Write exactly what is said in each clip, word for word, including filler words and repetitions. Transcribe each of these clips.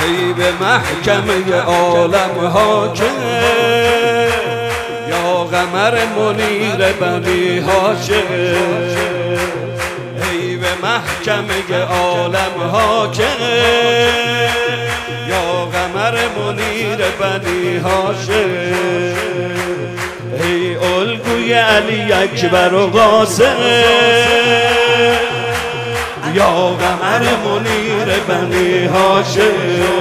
ای به محکمه عالم حاکم یا قمر منیر بنی هاشم ای به محکمه عالم حاکم یا قمر منیر بنی هاشم ای الگوی علی اکبر و قاسم یا قمر منیر بنی هاشم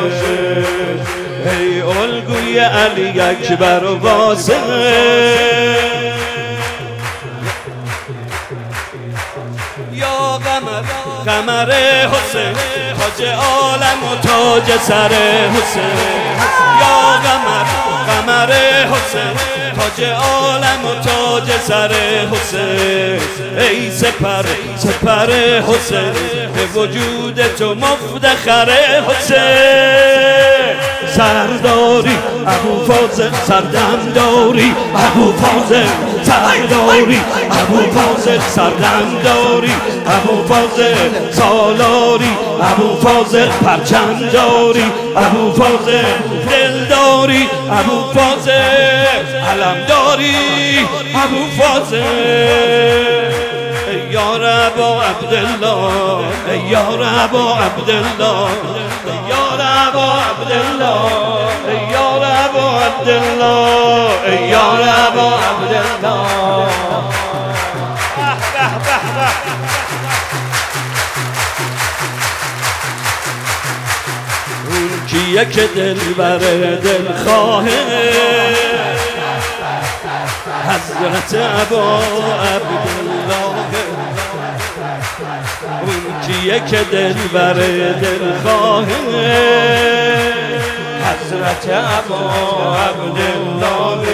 ای الگوی علی اکبر و قاسم یا قمر قمر حسین تاج عالم و تاج سر حسین یا قمر قمر حسین تاج عالم و تاج سر حسین ای سپر سپر حسین به وجود تو مفتخر حسین سرداری ابو فاضل سردم داری ابو فاضل سرداری ابو فاضل سردم داری ابو فاضل سالاری ابو فاضل پرچم داری ابو فاضل دلداری ابو فاضل علم داری ابو فاضل یا رب عبدالله یا رب عبدالله یا رب عبدالله یا رب عبدالله یا رب عبدالله اون کیه که دلبر دلخواه حضرت ابا عبدالله اون کیه که دلبر دلخواه حضرت ابا عبدالله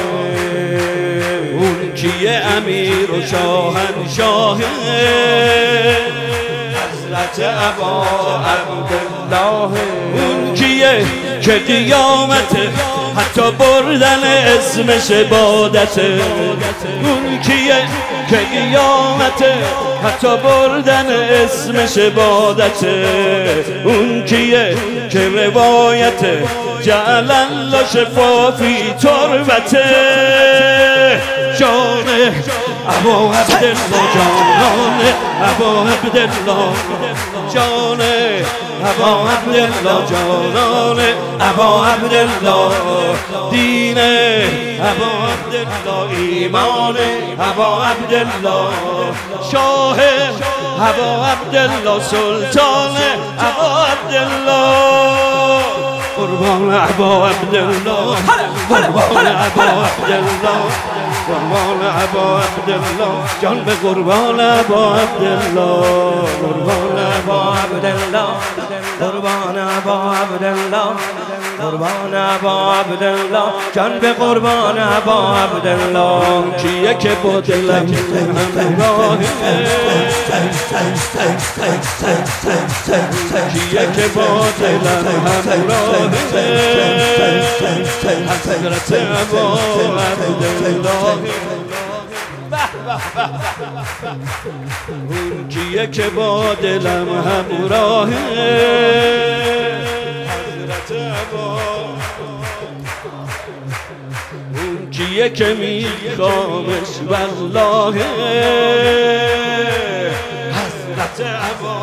اون کیه امیر و شاهنشاه حضرت ابا عبدالله اون کیه که قیامت حتی بردن اسمش عبادته اون کیه که قیامت حتی بردن اسمش عبادته اون کیه که روایت جعل الله شفا فی تربته جان ابا عبدالله جان ابا عبدالله جان ابا عبدالله جانان ابا عبدالله دین ابا عبدالله ایمان ابا عبدالله شاه ابا عبدالله سلطان ابا عبدالله قربان ابا عبدالله قربان ابا عبدالله قربان ابا عبدالله جان به قربان ابا عبدالله قربان ابا عبدالله قربان ابا عبدالله قربان ابا عبدالله جان به قربان ابا عبدالله کیه که با دلم همراه کیه که با دلم همراه حضرت ابا عبدالله اون کیه که با دلم همراه حضرت ابا اون کیه که میخوامش والله حضرت ابا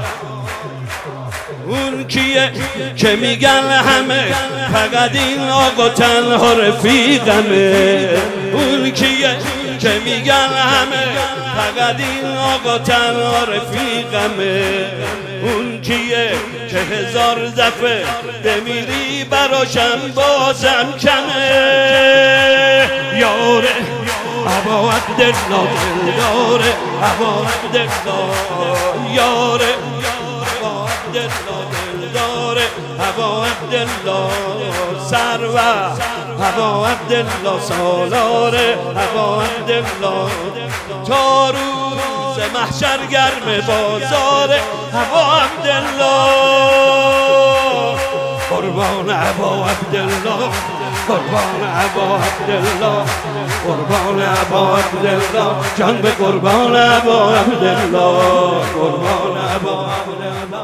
اون کیه که میگن همه فقط این آقا تنها رفیقمه اون کیه که میگن همه فقط این آقا تنها رفیقمه اون کیه که هزار دفعه بمیری براشم بازم کمه یاره ابا عبدالله دلداره ابا عبدالله یاره ابا عبدالله دلداره ابا عبدالله سرور ابا عبدالله سالاره ابا عبدالله تا روز محشر گرم بازاره ابا عبدالله قربان ابا عبدالله قربان ابا عبدالله قربان ابا عبدالله جان به قربان ابا عبدالله قربان ابا عبدالله